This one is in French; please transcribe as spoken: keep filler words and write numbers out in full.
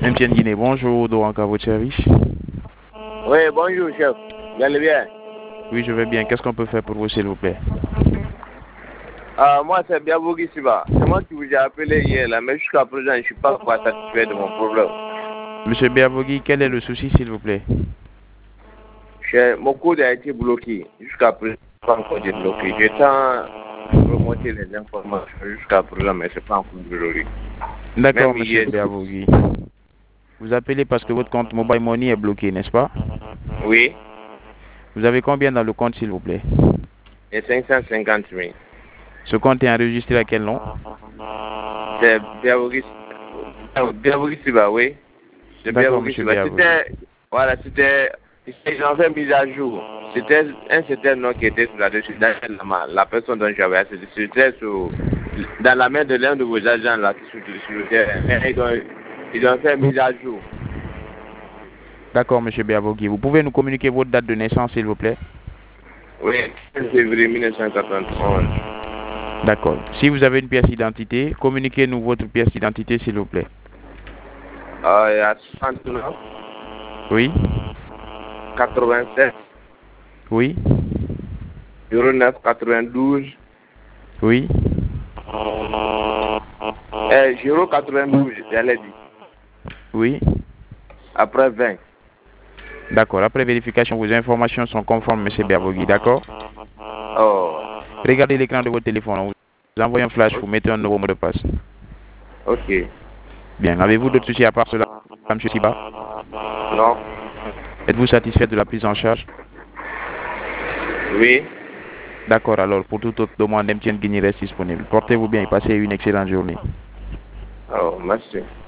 M T N Guinée, bonjour, Dorank à votre service. Oui, bonjour, chef. Vous allez bien? Oui, je vais bien. Qu'est-ce qu'on peut faire pour vous, s'il vous plaît? euh, Moi, c'est Biabogi Siba. C'est moi qui vous ai appelé hier, là, mais jusqu'à présent, je ne suis pas encore satisfait de mon problème. Monsieur Biabogi, quel est le souci, s'il vous plaît? Je, mon code a été bloqué. Jusqu'à présent, pas encore débloqué. J'attends de remonter les informations jusqu'à présent, mais ce n'est pas encore débloqué. D'accord, Même monsieur hier. Biabogi. Vous appelez parce que votre compte Mobile Money est bloqué, n'est-ce pas? Oui. Vous avez combien dans le compte, s'il vous plaît? Et cinq cent cinquante mille. Ce compte est enregistré à quel nom? C'est Biabogi Biabogi Siba, oui. C'est D'accord, Biabogi monsieur Siba. Biabogi. C'était, voilà, c'était, ils ont fait mise à jour. C'était un certain nom qui était là-dessus, dans la, la personne dont j'avais assez. C'était sur, dans la main de l'un de vos agents là, qui sont sur le terrain. Mais ils ont, ils ont fait mise à jour. D'accord, monsieur Biabogi. Vous pouvez nous communiquer votre date de naissance, s'il vous plaît? Oui, quinze février mille neuf cent quatre-vingt-onze. D'accord. Si vous avez une pièce d'identité, communiquez-nous votre pièce d'identité, s'il vous plaît. Euh, il y a soixante-neuf, Oui? quatre-vingt-sept, Oui? zéro neuf, quatre-vingt-douze, Oui? euh, zéro quatre-vingt-douze, j'allais dire. Oui? Après vingt. D'accord. Après vérification, vos informations sont conformes, monsieur Biabogi. D'accord? Oh. Regardez l'écran de votre téléphone. On vous envoie un flash, vous mettez un nouveau mot de passe. Ok. Bien. Avez-vous d'autres soucis à part cela, monsieur Siba? Non. Êtes-vous satisfait de la prise en charge? Oui. D'accord. Alors, pour toute autre demande, M T N Guinée reste disponible. Portez-vous bien et passez une excellente journée. Oh, merci.